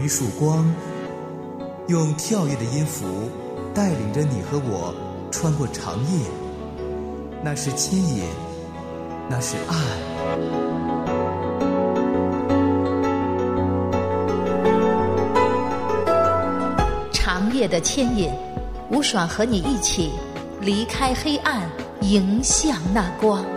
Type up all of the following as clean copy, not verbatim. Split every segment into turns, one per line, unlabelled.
一束光，用跳跃的音符带领着你和我穿过长夜。那是牵引，那是爱。
长夜的牵引，吴爽和你一起离开黑暗，迎向那光。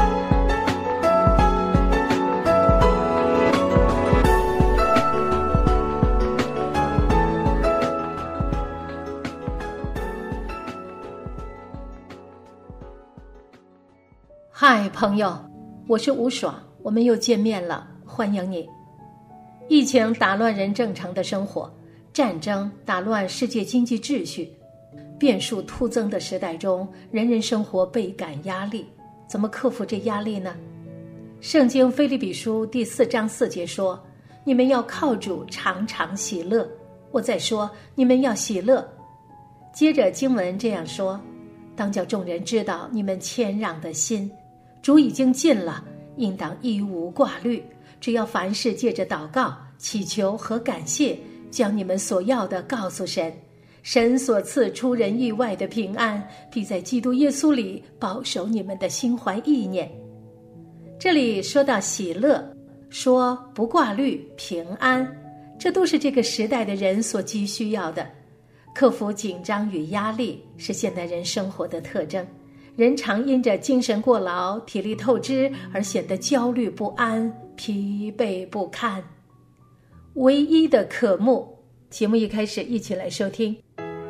嗨，朋友，我是吴爽，我们又见面了，欢迎你。疫情打乱人正常的生活，战争打乱世界经济秩序，变数突增的时代中，人人生活倍感压力，怎么克服这压力呢？圣经腓立比书第4章4节说，你们要靠主常常喜乐。我再说，你们要喜乐。接着经文这样说，当叫众人知道你们谦让的心，主已经近了，应当一无挂虑，只要凡事借着祷告、祈求和感谢，将你们所要的告诉神。神所赐出人意外的平安，必在基督耶稣里保守你们的心怀意念。这里说到喜乐，说不挂虑、平安，这都是这个时代的人所急需要的。克服紧张与压力是现代人生活的特征，人常因着精神过劳、体力透支而显得焦虑不安、疲惫不堪。唯一的渴慕，节目一开始一起来收听。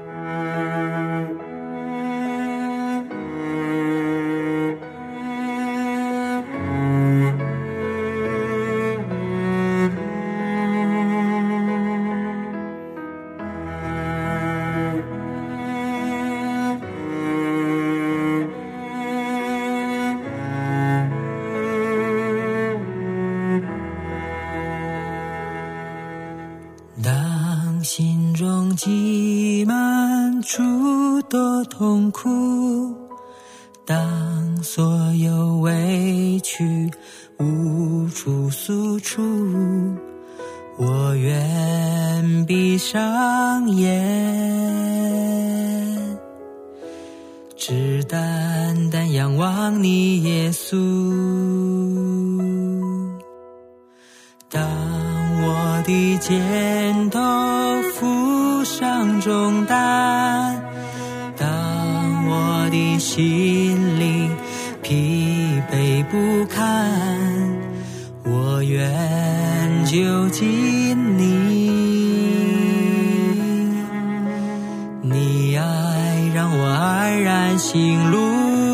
心中积满诸多痛苦，当所有委屈无处诉出，我愿闭上眼，只单单仰望你耶稣。当我的肩头负上重担，当我的心灵疲惫不堪，我愿就近你爱让我安然行路。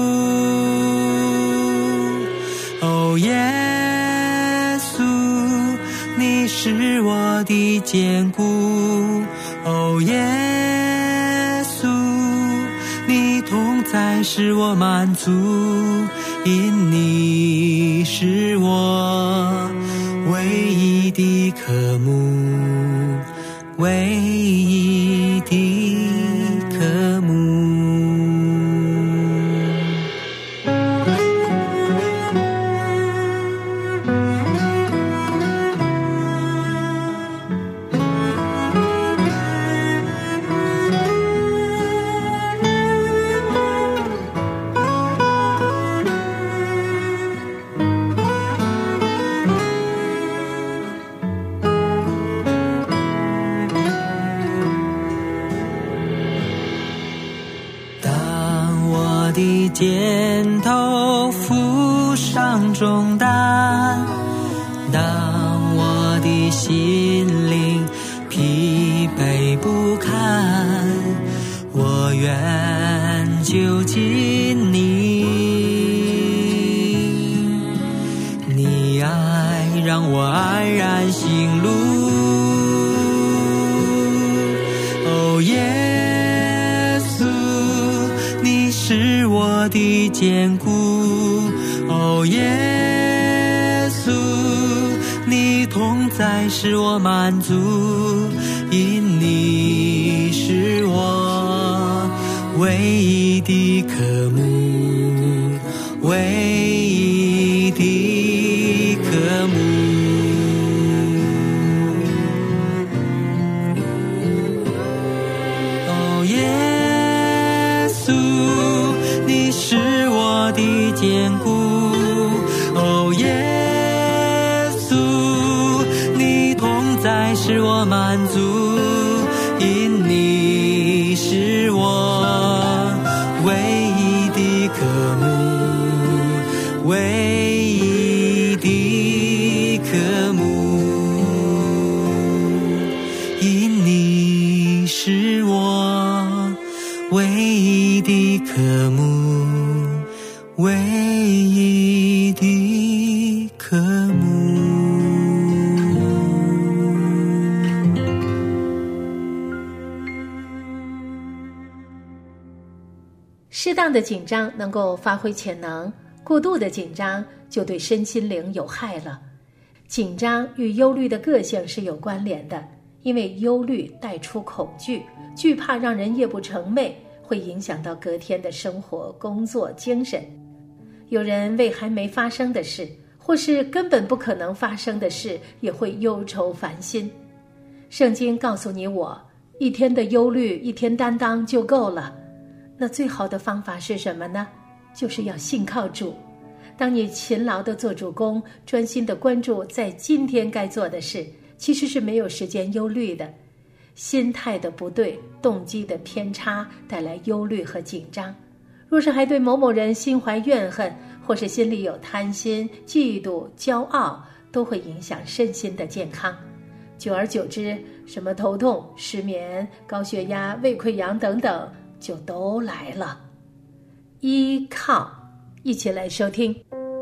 哦耶稣，你是我的坚固。哦耶稣，你同在使我满足，因你是我唯一的渴慕，唯一的渴慕。肩头负上重担，当我的心灵疲惫不堪，我愿就近你爱让我安然行路。哦耶稣，你是我的坚固。哦耶稣，你同在使我满足，因你是我唯一的渴慕，唯一的渴慕。 坚固。哦，耶稣，你同在使我满足，因你是我唯一的渴慕，唯一的渴慕，因你是我唯一的渴慕，唯一的渴慕。
适当的紧张能够发挥潜能，过度的紧张就对身心灵有害了。紧张与忧虑的个性是有关联的，因为忧虑带出恐惧，惧怕让人夜不成寐，会影响到隔天的生活、工作、精神。有人为还没发生的事，或是根本不可能发生的事，也会忧愁烦心。圣经告诉你我，一天的忧虑，一天担当就够了。那最好的方法是什么呢？就是要信靠主。当你勤劳地做主工，专心地关注在今天该做的事，其实是没有时间忧虑的。心态的不对，动机的偏差，带来忧虑和紧张。若是还对某某人心怀怨恨，或是心里有贪心、嫉妒、骄傲，都会影响身心的健康。久而久之，什么头痛、失眠、高血压、胃溃疡等等就都来了。依靠，一起来收听。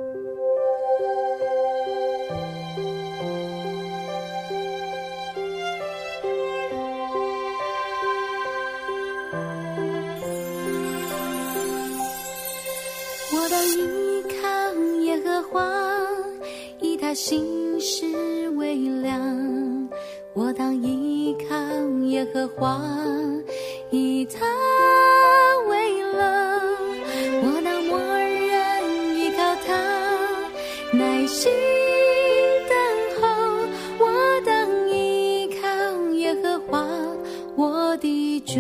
我当依靠耶和华，以他心事为粮。我当依靠耶和华，以他为乐。我当默然依靠他，耐心等候。我当依靠耶和华，我的主，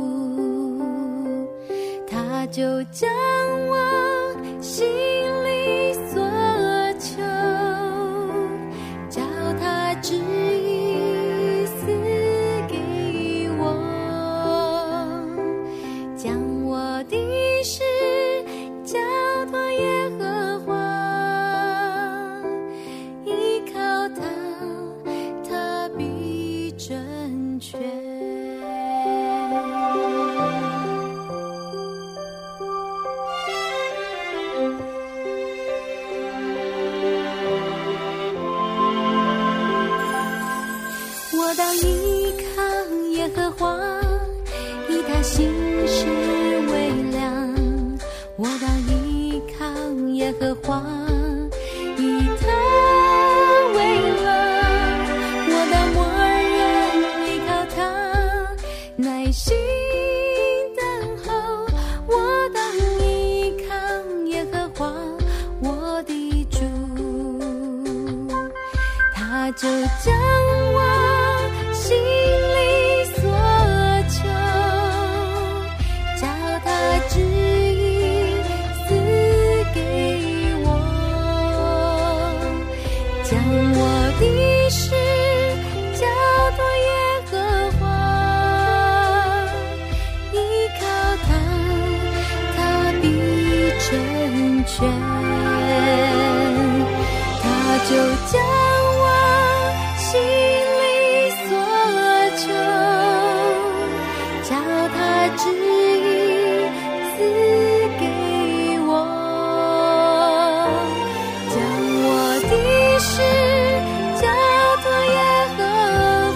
他就将我心里所求，叫他指引赐给我，将我的事交托耶和华，依靠他，他必成全。我当依靠耶和华，以他心事为粮。我当依靠耶和华，以他为乐。我当默然依靠他，耐心等候。我当依靠耶和华，我的主，他就将我心里所求，叫他指引赐给我，将我的事交托耶和华，依靠他，他必成全。他就将我心里所求，叫他指引赐给我，将我的事交托耶和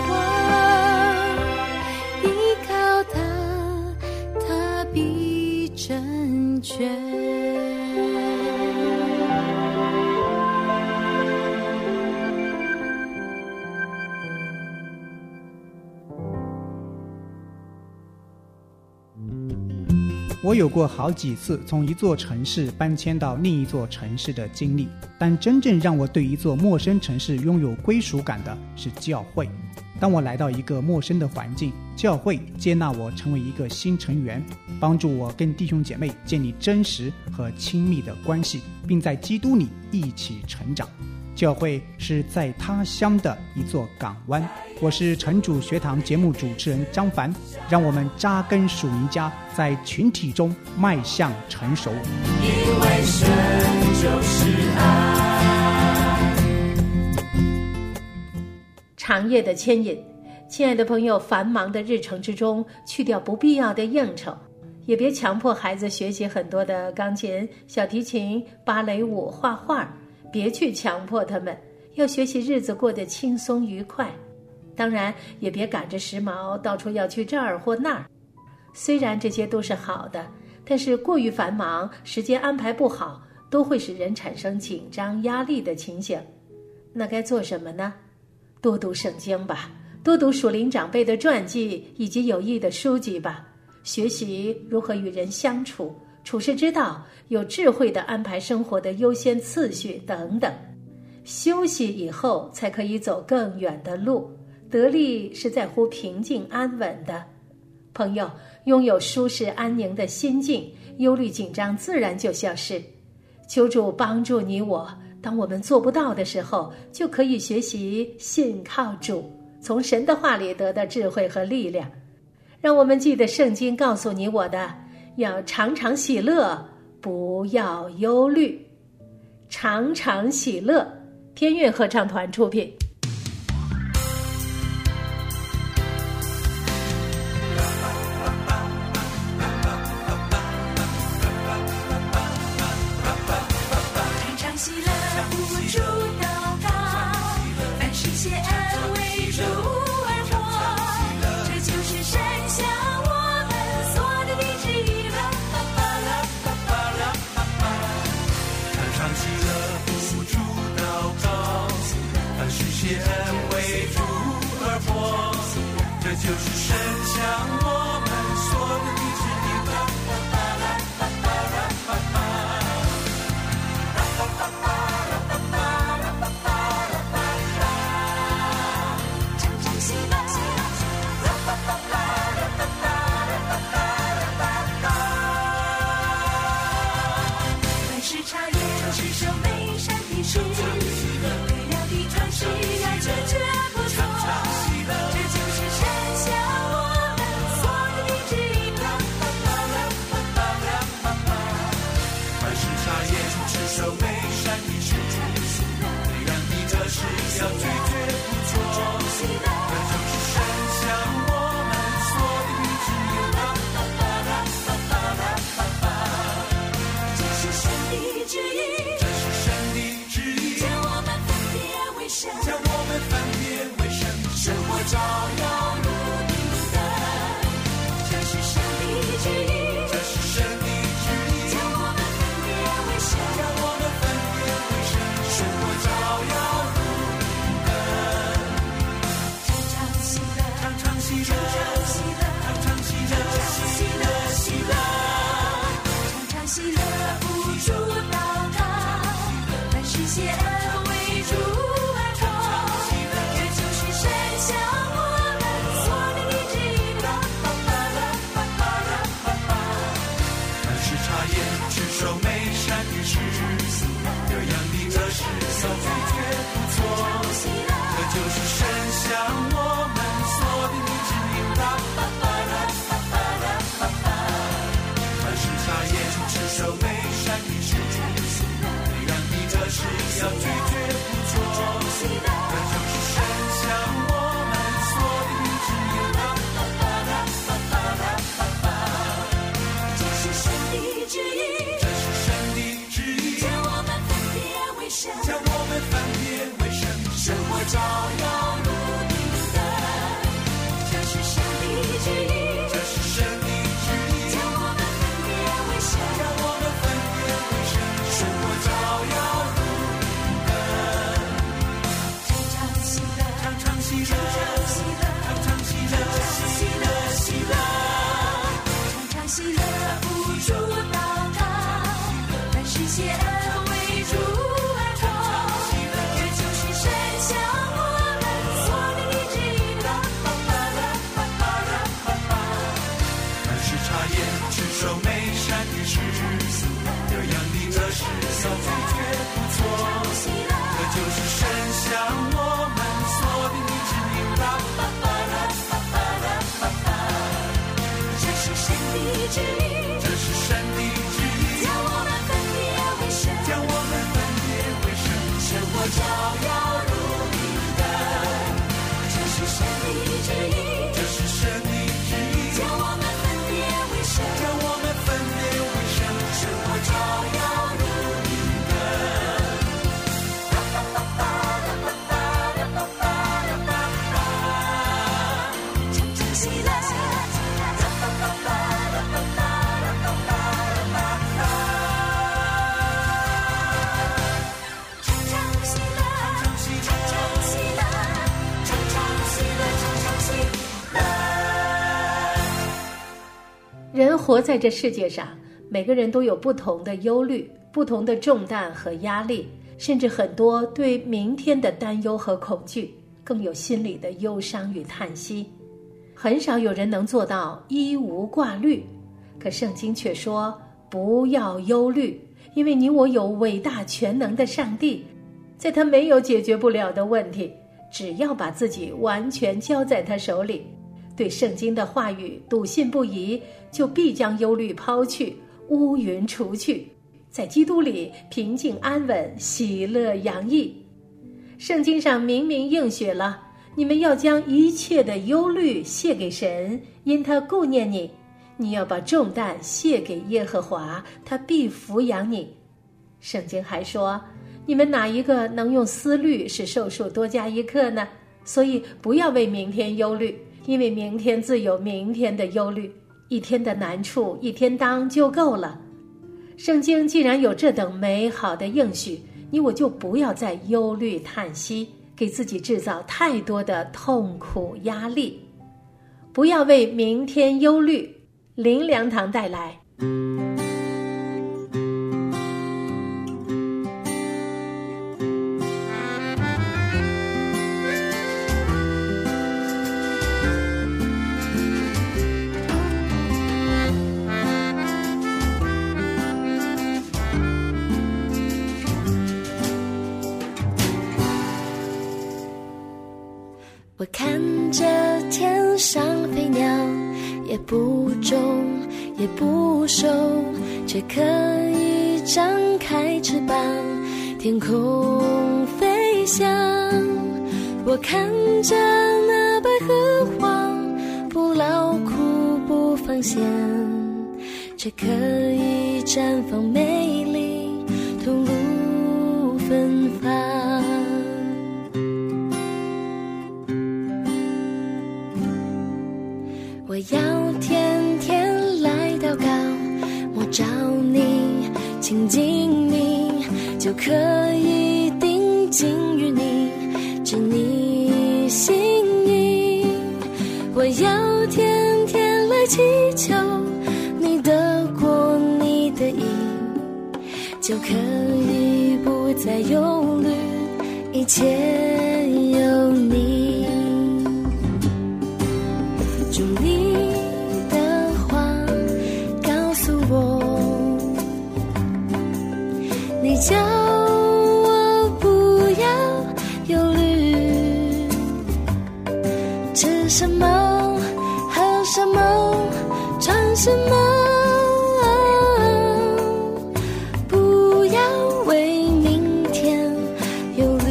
华，依靠他，他必成全。
我有过好几次从一座城市搬迁到另一座城市的经历，但真正让我对一座陌生城市拥有归属感的是教会。当我来到一个陌生的环境，教会接纳我成为一个新成员，帮助我跟弟兄姐妹建立真实和亲密的关系，并在基督里一起成长。教会是在他乡的一座港湾。我是城主学堂节目主持人张凡，让我们扎根属灵家，在群体中迈向成熟。
因为神就是爱。
长夜的牵引，亲爱的朋友，繁忙的日程之中，去掉不必要的应酬，也别强迫孩子学习很多的钢琴、小提琴、芭蕾舞、画画，别去强迫他们，要学习日子过得轻松愉快。当然也别赶着时髦，到处要去这儿或那儿。虽然这些都是好的，但是过于繁忙，时间安排不好，都会使人产生紧张压力的情形。那该做什么呢？多读圣经吧，多读属灵长辈的传记以及有益的书籍吧，学习如何与人相处，处世之道，有智慧地安排生活的优先次序等等。休息以后才可以走更远的路，得力是在乎平静安稳的。朋友，拥有舒适安宁的心境，忧虑紧张自然就消失。求主帮助你我，当我们做不到的时候，就可以学习信靠主，从神的话里得到智慧和力量。让我们记得圣经告诉你我的，要常常喜乐，不要忧虑。常常喜乐，天韵合唱团出品。
就是神向我们所的旨意。常常喜乐，凡事察验，持守美善的事，对了的传是要拒绝不错。这就是神向我们所有的旨意。凡事察验，持守美善的事，对人的得失要拒绝不错。这就是神向我们所有的旨意。这是神的旨意，这是神的旨意，将我们分别为圣，将我们分别为圣，生活照耀如明灯。这是神的旨意，这是神的旨意，将我们分别为圣，将我们分别为圣，生活照耀如明灯。常常喜乐，常常喜乐，常常喜乐，喜乐喜乐，常常喜乐，不住祷告，凡事谢恩为主而活。这就是神向我们所有的旨意。凡事察验，持守美善的事，各样的得失要拒绝不错。这就是神向我们所有的旨意。凡事察验，持守美善的事，各样的得失要拒绝不错。这就是神向我们所有的旨意。这是神的旨意，这是神的旨意，将我们分别为圣，将我们分别为圣，生活照耀如明灯。这是神的旨意，这是神的旨意，将我们分别为圣，将我们分别为圣，生活照耀如明灯。常照耀如明灯。这是神的旨意，这是神的旨意，叫我们分别为圣，叫我们分别为圣，生活照耀如明灯。常常喜乐，
人活在这世界上，每个人都有不同的忧虑，不同的重担和压力，甚至很多对明天的担忧和恐惧，更有心里的忧伤与叹息。很少有人能做到一无挂虑，可圣经却说不要忧虑，因为你我有伟大全能的上帝，在他没有解决不了的问题，只要把自己完全交在他手里，对圣经的话语笃信不疑，就必将忧虑抛去，乌云除去，在基督里平静安稳，喜乐洋溢。圣经上明明应许了，你们要将一切的忧虑卸给神，因他顾念你。你要把重担卸给耶和华，他必抚养你。圣经还说，你们哪一个能用思虑使寿数多加一刻呢？所以不要为明天忧虑，因为明天自有明天的忧虑，一天的难处一天当就够了。圣经既然有这等美好的应许，你我就不要再忧虑叹息，给自己制造太多的痛苦压力。不要为明天忧虑。林良堂带来
我看着天上飞鸟，也不种也不收，却可以张开翅膀，天空飞翔。我看着那百合花，不劳苦不放闲，却可以绽放美丽，吐露芬芳。我要天天来祷告，摸着你，亲近你，就可以定睛于你，知你心意。我要天天来祈求你的国你的义，就可以不再忧虑，一切有你。主你的话告诉我，你叫我不要忧虑，吃什么喝什么穿什么，不要为明天忧虑。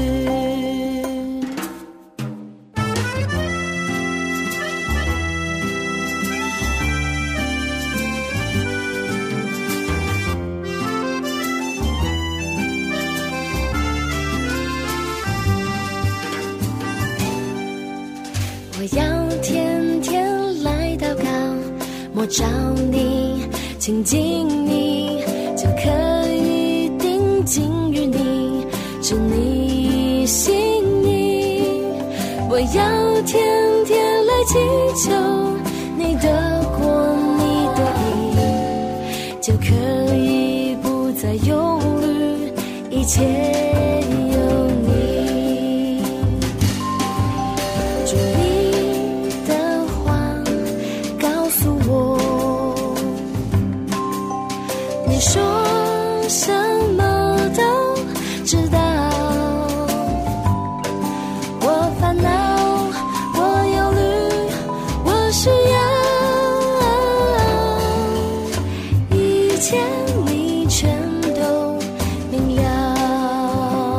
我要天天来祷告，摸着你，亲近你，就可以定睛于你，知你心意。我要天天来祈求你的国你的义，就可以不再忧虑，一切有你。主你的话告诉我，你说什么都知道。我烦恼，我忧虑，我需要，一切你全都明了。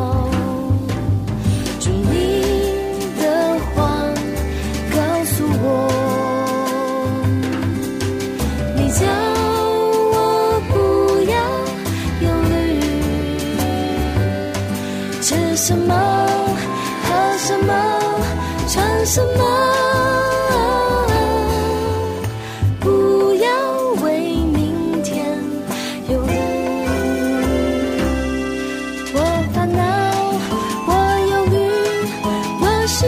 什么，喝什么，唱什么，不要为明天忧虑。我烦恼，我忧虑，我需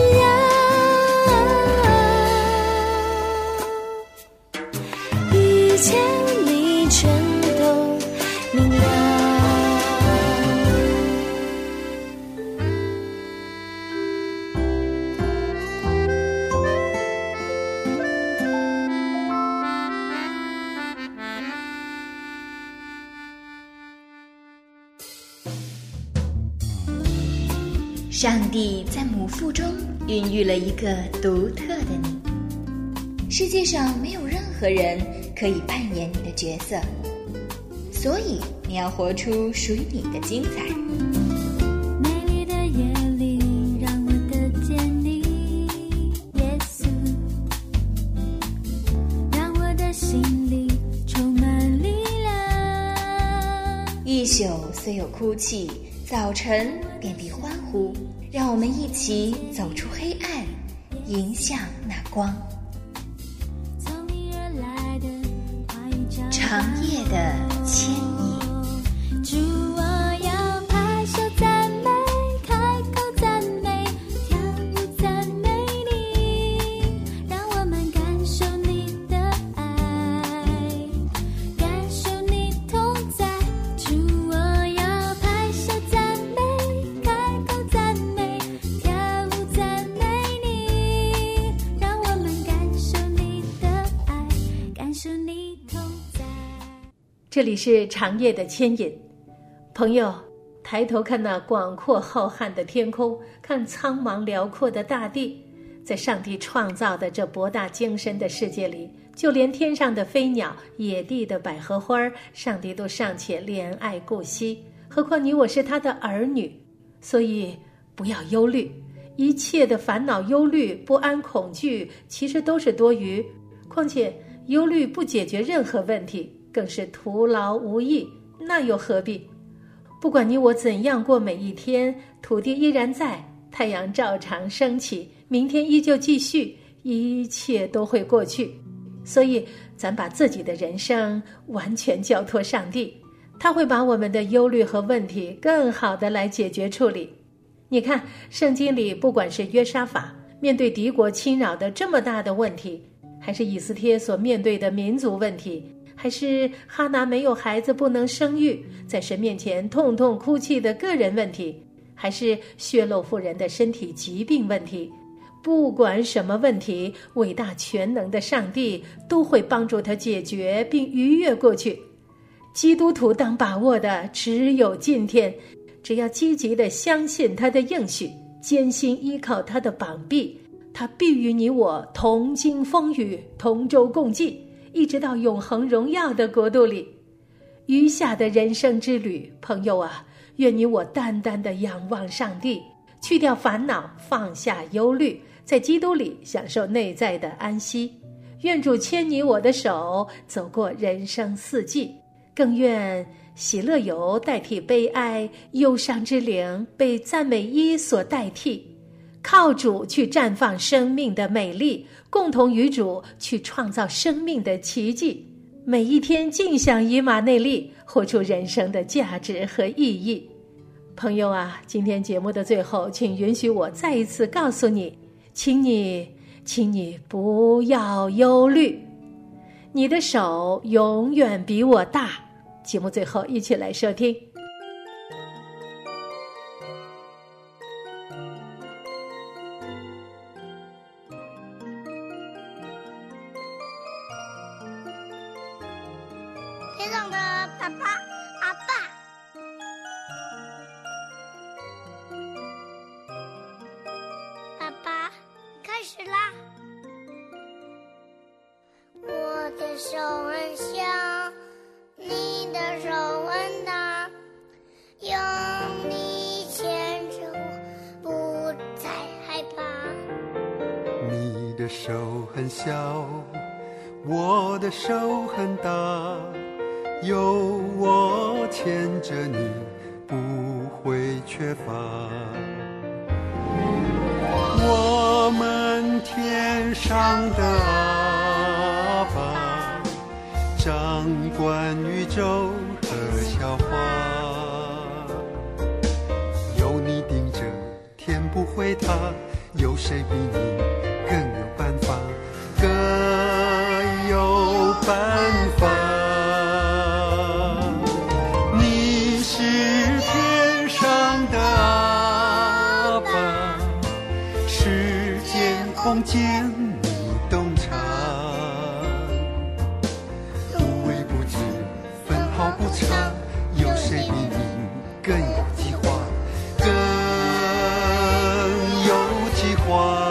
要一切你全都明了。
上帝在母腹中孕育了一个独特的你，世界上没有任何人可以扮演你的角色，所以你要活出属于你的精彩。
美丽的夜里，让我的见你，耶稣，让我的心里充满力量。
一宿虽有哭泣，早晨便必欢呼。让我们一起走出黑暗，迎向那光。
从你而来的话语叫我
长夜的牵引，
主，我要拍手赞美，开口赞美，跳舞赞美你，让我们感受你的爱，感受你同在。主，我要拍手赞美，开口赞美，跳舞赞美你，让我们感受你的爱，感受你同在。
这里是长夜的牵引。朋友，抬头看那广阔浩瀚的天空，看苍茫辽阔的大地，在上帝创造的这博大精深的世界里，就连天上的飞鸟，野地的百合花，上帝都尚且怜爱顾惜，何况你我是他的儿女。所以不要忧虑，一切的烦恼、忧虑、不安、恐惧其实都是多余，况且忧虑不解决任何问题，更是徒劳无益，那又何必？不管你我怎样过每一天，土地依然在，太阳照常升起，明天依旧继续，一切都会过去。所以咱把自己的人生完全交托上帝，他会把我们的忧虑和问题更好的来解决处理。你看圣经里，不管是约沙法面对敌国侵扰的这么大的问题，还是以斯帖所面对的民族问题，还是哈拿没有孩子不能生育，在神面前痛痛哭泣的个人问题，还是血漏妇人的身体疾病问题，不管什么问题，伟大全能的上帝都会帮助他解决并逾越过去。基督徒当把握的只有今天，只要积极地相信他的应许，坚心依靠他的膀臂，他必与你我同经风雨，同舟共济，一直到永恒荣耀的国度里。余下的人生之旅，朋友啊，愿你我单单地仰望上帝，去掉烦恼，放下忧虑，在基督里享受内在的安息。愿主牵你我的手，走过人生四季，更愿喜乐油代替悲哀，忧伤之灵被赞美衣所代替，靠主去绽放生命的美丽，共同与主去创造生命的奇迹。每一天尽享以马内利，活出人生的价值和意义。朋友啊，今天节目的最后，请允许我再一次告诉你，请你不要忧虑，你的手永远比我大。节目最后一起来收听。
天上的爸爸，阿爸，爸爸，开始啦！我的手很小，你的手很大，有你牵着我，不再害怕。
你的手很小，我的手很大，有我牵着你，不会缺乏。我们天上的阿爸，掌管宇宙和笑话，有你盯着天不会塌，有谁比你更有办法，更有办法。你是天上的阿爸，时间空间你洞察，无微不至，分毫不差，有谁比你更有计划，更有计划。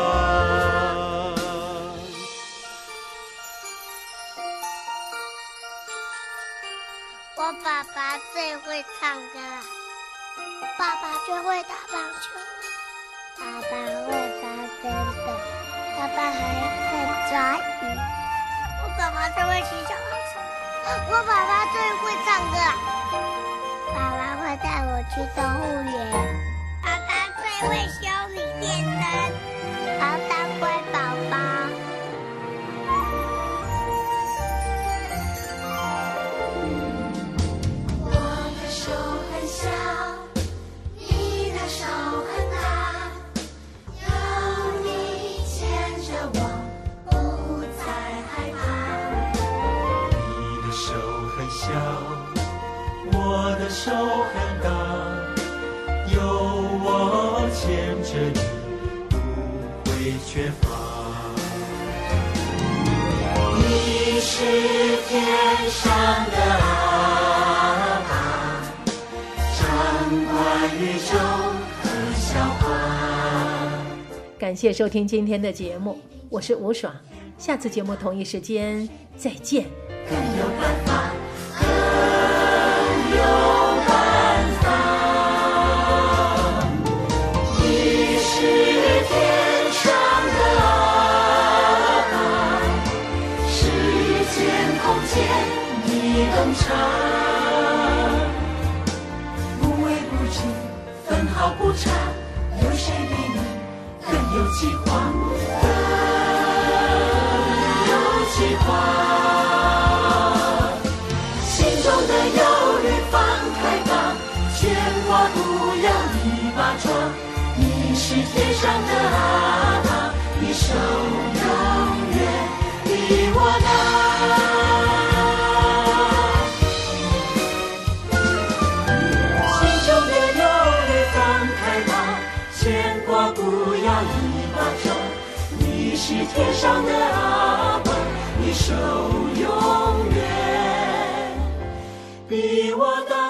我爸爸最会唱歌，爸爸最会打棒球，爸爸会拔根斗，爸爸还会抓鱼。我爸爸最会骑脚踏车，我爸爸最会唱歌，爸爸会带我去动物园，爸爸最会修理电灯，好当乖宝宝。
我的手很大，有我牵着你，不会缺乏。你是天上的阿爸，掌管宇宙和笑话。
感谢收听今天的节目，我是吴爽，下次节目同一时间再见。
更有办法，你是天上的阿爸，时间空间你洞察，无微不至，分毫不差，有谁比你更有计划，更有计划。不要一把抓，你是天上的阿爸，你手永远比我大。心中的忧虑放开吧，牵挂不要一把抓，你是天上的阿爸，你手永远比我大。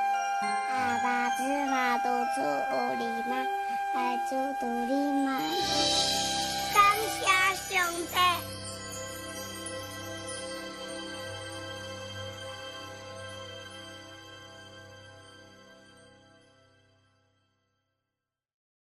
芝麻独出无里嘛，爱出独立嘛。